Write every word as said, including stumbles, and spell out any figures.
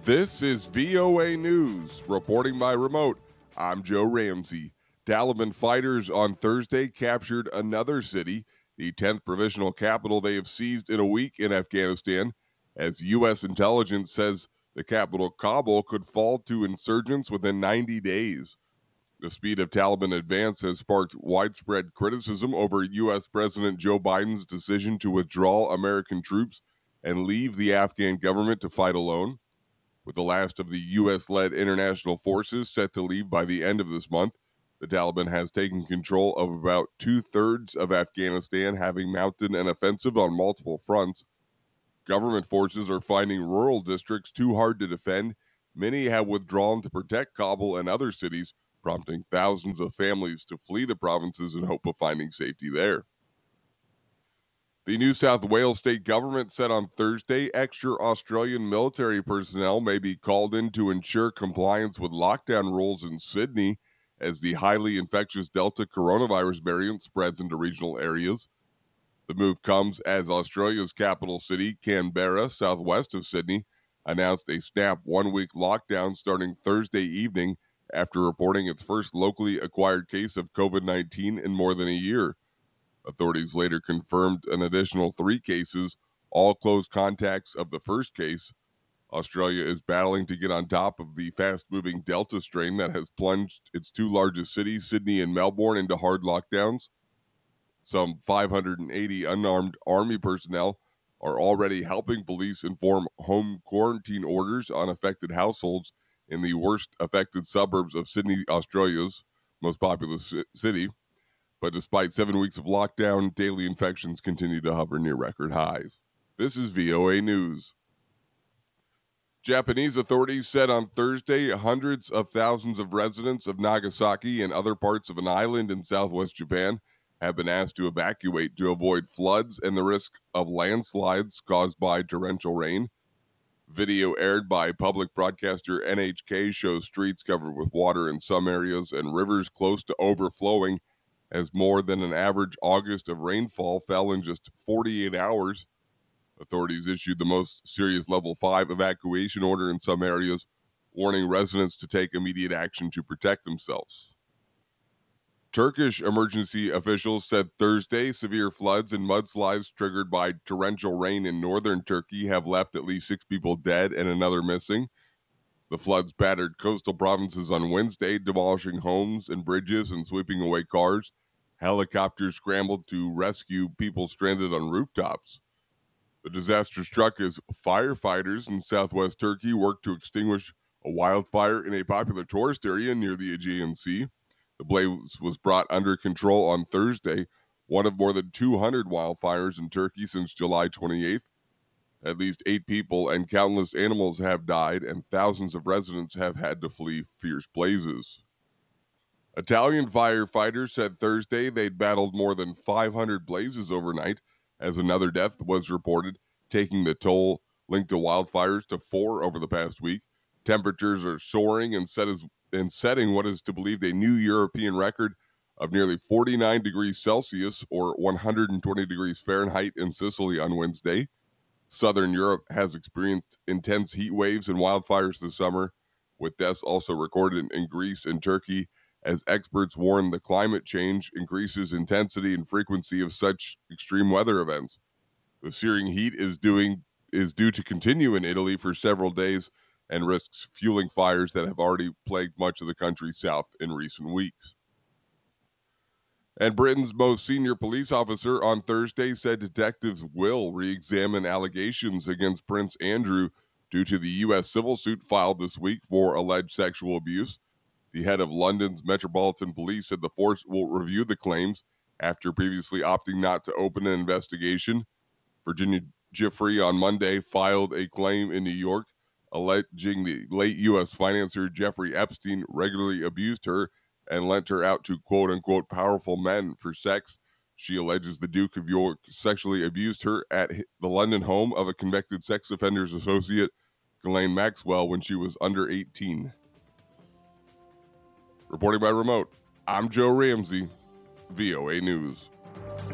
This is V O A News. Reporting by remote, I'm Joe Ramsey. Taliban fighters on Thursday captured another city, the tenth provisional capital they have seized in a week in Afghanistan, as U S intelligence says the capital, Kabul, could fall to insurgents within ninety days. The speed of Taliban advance has sparked widespread criticism over U S President Joe Biden's decision to withdraw American troops and leave the Afghan government to fight alone. With the last of the U S-led international forces set to leave by the end of this month, the Taliban has taken control of about two-thirds of Afghanistan, having mounted an offensive on multiple fronts. Government forces are finding rural districts too hard to defend. Many have withdrawn to protect Kabul and other cities, prompting thousands of families to flee the provinces in hope of finding safety there. The New South Wales state government said on Thursday extra Australian military personnel may be called in to ensure compliance with lockdown rules in Sydney as the highly infectious Delta coronavirus variant spreads into regional areas. The move comes as Australia's capital city, Canberra, southwest of Sydney, announced a snap one-week lockdown starting Thursday evening after reporting its first locally acquired case of COVID nineteen in more than a year. Authorities later confirmed an additional three cases, all close contacts of the first case. Australia is battling to get on top of the fast-moving Delta strain that has plunged its two largest cities, Sydney and Melbourne, into hard lockdowns. Some five hundred eighty unarmed Army personnel are already helping police inform home quarantine orders on affected households in the worst affected suburbs of Sydney, Australia's most populous city. But despite seven weeks of lockdown, daily infections continue to hover near record highs. This is V O A News. Japanese authorities said on Thursday hundreds of thousands of residents of Nagasaki and other parts of an island in southwest Japan have been asked to evacuate to avoid floods and the risk of landslides caused by torrential rain. Video aired by public broadcaster N H K shows streets covered with water in some areas and rivers close to overflowing, as more than an average August of rainfall fell in just forty-eight hours. Authorities issued the most serious level five evacuation order in some areas, warning residents to take immediate action to protect themselves. Turkish emergency officials said Thursday severe floods and mudslides triggered by torrential rain in northern Turkey have left at least six people dead and another missing. The floods battered coastal provinces on Wednesday, demolishing homes and bridges and sweeping away cars. Helicopters scrambled to rescue people stranded on rooftops. The disaster struck as firefighters in southwest Turkey worked to extinguish a wildfire in a popular tourist area near the Aegean Sea. The blaze was brought under control on Thursday, one of more than two hundred wildfires in Turkey since July twenty-eighth. At least eight people and countless animals have died, and thousands of residents have had to flee fierce blazes. Italian firefighters said Thursday they'd battled more than five hundred blazes overnight, as another death was reported, taking the toll linked to wildfires to four over the past week. Temperatures are soaring and, set as, and setting what is to believe a new European record of nearly forty-nine degrees Celsius or one hundred twenty degrees Fahrenheit in Sicily on Wednesday. Southern Europe has experienced intense heat waves and wildfires this summer, with deaths also recorded in Greece and Turkey, as experts warn the climate change increases intensity and frequency of such extreme weather events. The searing heat is doing is due to continue in Italy for several days and risks fueling fires that have already plagued much of the country south in recent weeks. And Britain's most senior police officer on Thursday said detectives will re-examine allegations against Prince Andrew due to the U S civil suit filed this week for alleged sexual abuse. The head of London's Metropolitan Police said the force will review the claims after previously opting not to open an investigation. Virginia Giuffre on Monday filed a claim in New York alleging the late U S financier Jeffrey Epstein regularly abused her and lent her out to quote-unquote powerful men for sex. She alleges the Duke of York sexually abused her at the London home of a convicted sex offenders associate, Ghislaine Maxwell, when she was under eighteen. Reporting by remote, I'm Joe Ramsey, V O A News.